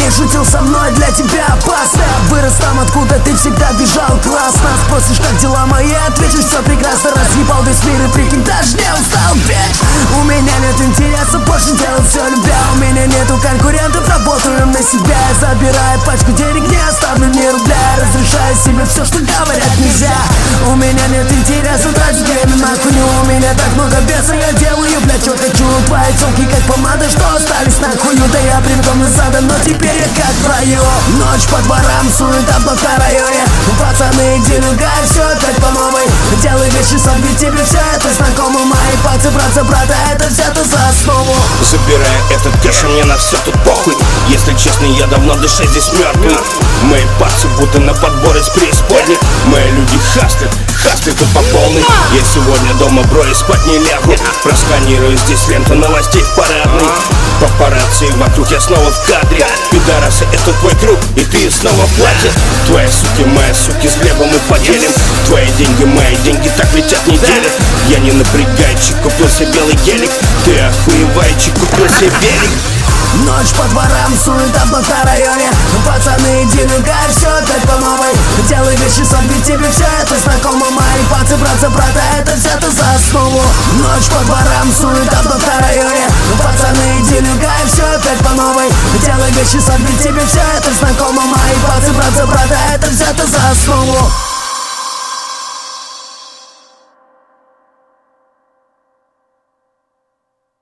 не шутил со мной, для тебя опасно. Вырос там, откуда ты всегда бежал, классно. Спросишь, как дела мои, отвечу, все прекрасно. Разъебал весь мир и прикинь, даже не устал петь. У меня нет интереса, больше делать все любя. У меня нету конкурентов, работаю на себя. Я забираю пачку денег, не оставлю ни рубля. Разрешаю себе все, что говорят нельзя. У меня нет интереса, тратить время на хуйню. У меня так много беса, я делаю, блядь, что хочу. Твои телки как помада, что остались на хую. Да я привыком назад, но теперь я как в раю. Ночь по дворам, суета в районе. Пацаны, делюга, все опять по новой. Делай вещи, сам тебе все это знакомо. Мои пальцы, братца, брата, это взято за основу. Забирая этот кэш, мне на все тут похуй. Если честно, я давно дышать здесь мертвый. Мои пальцы будто на подбор из преисподней. Мои люди хаслят тут по полной. Я сегодня дома, бро, и спать не лягу. Просканирую здесь ленту новостей в парадной. Папарацци вокруг, я снова в кадре. Пидорасы, это твой друг, и ты снова в платье. Твои суки, мои суки, с хлебом мы поделим. Твои деньги, мои деньги, так летят недели. Я не напрягайчик, купил себе белый гелик. Ты охуевайчик, купил себе велик. Ночь по дворам, суета в районе. Пацаны, делюга, все опять по новой. Делай вещи, сам тебе все это знакомо. Мои пальцы, братца, брата, это взято за основу. Ночь по дворам, суета в районе. Пацаны, делюга, все опять по новой. Делай вещи, сам тебе все это знакомо. Мои пальцы, братца, брата, это взято за основу.